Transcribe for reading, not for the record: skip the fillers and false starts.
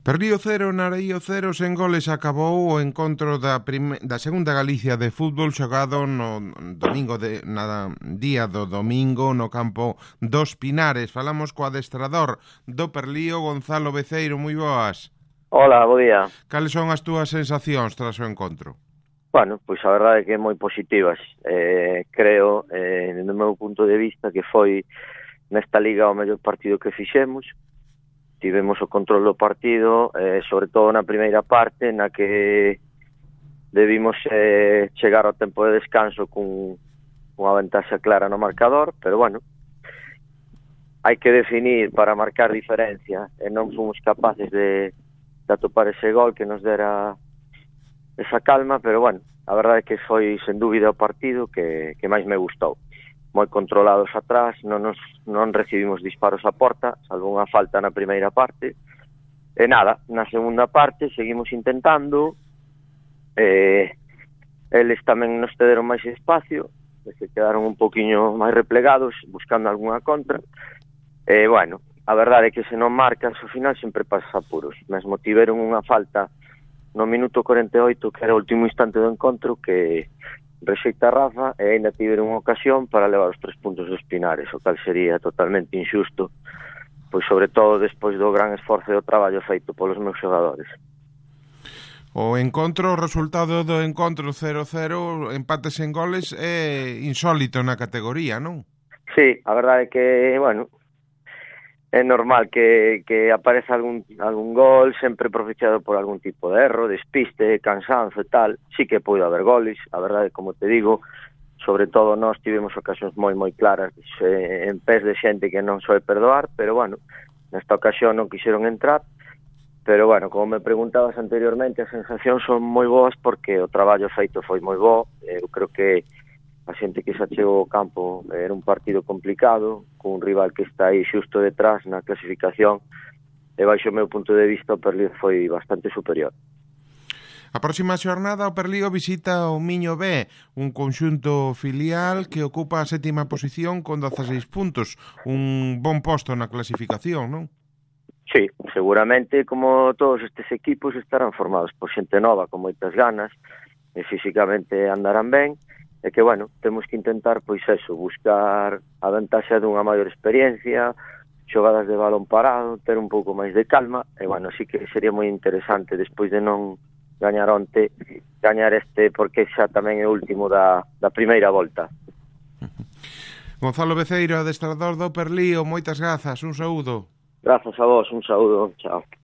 Perlío 0, Naraío 0, sen goles acabou o encontro da segunda Galicia de fútbol xogado no día do domingo no campo dos Pinares. Falamos co adestrador do Perlío, Gonzalo Beceiro. Moi boas. Hola, bo día. Cales son as túas sensacións tras o encontro? Bueno, pois a verdade é que moi positivas. Creo, no meu punto de vista, que foi nesta liga o mellor partido que fixemos. Tivemos o control do partido, sobre todo na primeira parte, na que debimos chegar ao tempo de descanso cun unha ventaxa clara no marcador, pero bueno, hai que definir para marcar diferencia, e non fomos capaces de atopar ese gol que nos dera esa calma, pero bueno, a verdade é que foi sen dúbida o partido que máis me gustou. Moi controlados atrás, non recibimos disparos a porta, salvo unha falta na primeira parte, e nada, na segunda parte seguimos intentando, eles tamén nos cederon máis espacio, se quedaron un poquinho máis replegados, buscando algunha contra, e bueno, a verdade é que se non marcas, ao final sempre pasas apuros. Mesmo tiveron unha falta no minuto 48, que era o último instante do encontro, que rexeita Rafa, e ainda tiveron unha ocasión para levar os 3 puntos dos Pinares, o cal sería totalmente injusto, pois sobre todo despois do gran esforzo e o traballo feito polos meus xogadores. O resultado do encontro 0-0, empates en goles, é insólito na categoría, non? Sí, a verdade é que, bueno, é normal que apareza algún gol, sempre propiciado por algún tipo de erro, despiste, cansanzo e tal. Sí que pode haber goles, a verdade, como te digo, sobre todo nós tivemos ocasións moi claras en pés de xente que non soe perdoar, pero bueno, nesta ocasión non quixeron entrar. Pero bueno, como me preguntabas anteriormente, as sensacións son moi boas porque o traballo feito foi moi bo. Eu creo que a xente que xa chegou ao campo era un partido complicado, cun rival que está aí xusto detrás na clasificación, e baixo o meu punto de vista o Perlío foi bastante superior. A próxima xornada o Perlío visita o Miño B, un conxunto filial que ocupa a 7ª posición con 16 puntos, un bon posto na clasificación, non? Sí, seguramente, como todos estes equipos, estarán formados por xente nova, con moitas ganas, e físicamente andarán ben, e que, bueno, temos que intentar, pois eso, buscar a ventaxa dunha maior experiencia, xogadas de balón parado, ter un pouco máis de calma, e, bueno, sí que sería moi interesante, despois de non gañar onte, gañar este, porque xa tamén é o último da primeira volta. Gonzalo Beceiro, adestrador do Perlío, moitas grazas, un saúdo. Grazas a vos, un saúdo, chao.